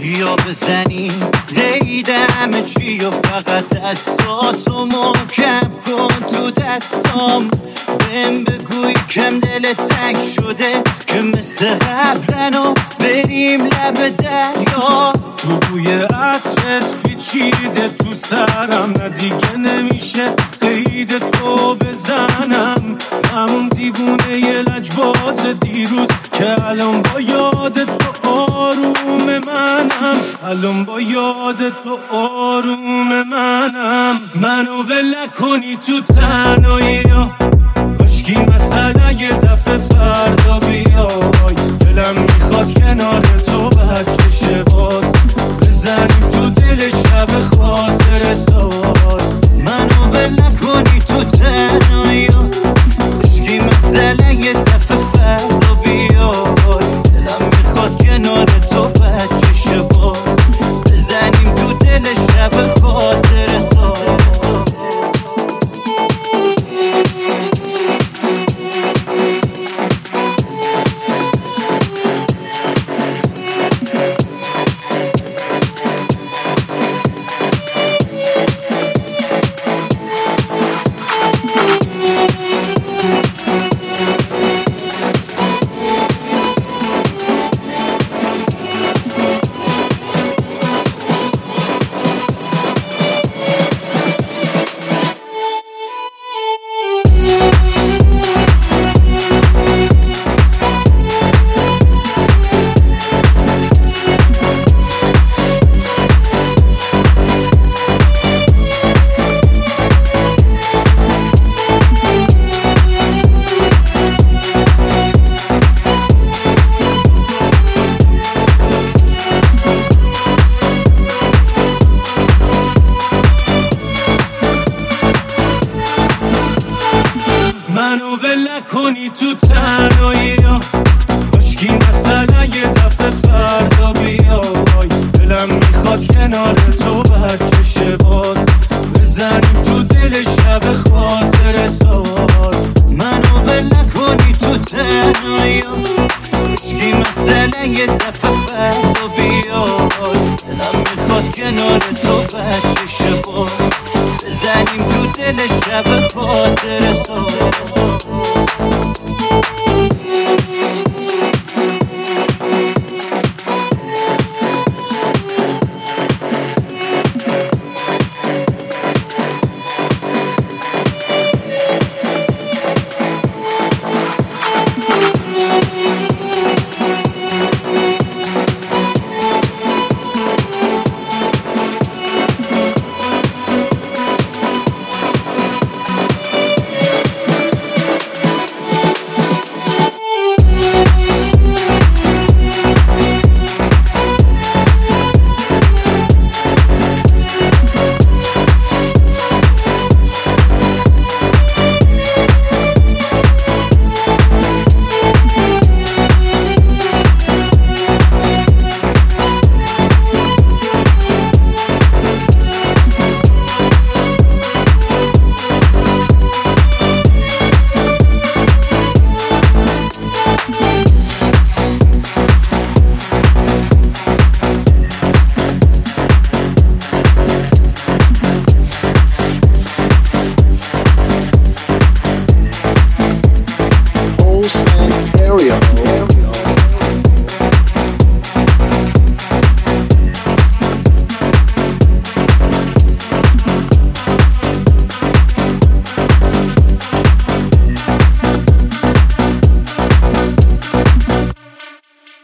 یا بزنی قید همه چی و فقط دستاتو محکم کن تو دستام. بهم بگوی کم دل تنگ شده که مثل قبلن و بریم لب دریا. بوی عطرت پیچیده تو سرم، نه دیگه نمیشه قید تو بزنم. همون دیوونه ی لجباز دیروز که الان با یاد تو آروم منم. الان با یاد تو آروم منم. منو ول نکنی تو تنهایی، کاشکی مثلا یه دفعه فردا بیای. دلم میخواد کنار تو بچه باز بزنیم تو دل شب خاطر ساز. منو ول نکنی تو تنهایی، کاشکی مثلا یه دفعه فردا بیای. دلم میخواد کنار تو بچه باز بزنیم تو دل شب خاطر ساز. منو ول نکنی تو تنهایی، کاشکی مثلا یه دفعه فردا بیای. دلم میخواد کنار تو بچه باز بزنیم تو دل شب خاطر ساز. منو ول نکنی تو تنهایی، کاشکی مثلا یه دفعه فردا بیای. دلم میخواد کنار تو بچه باز بزنیم تو دل شب خاطر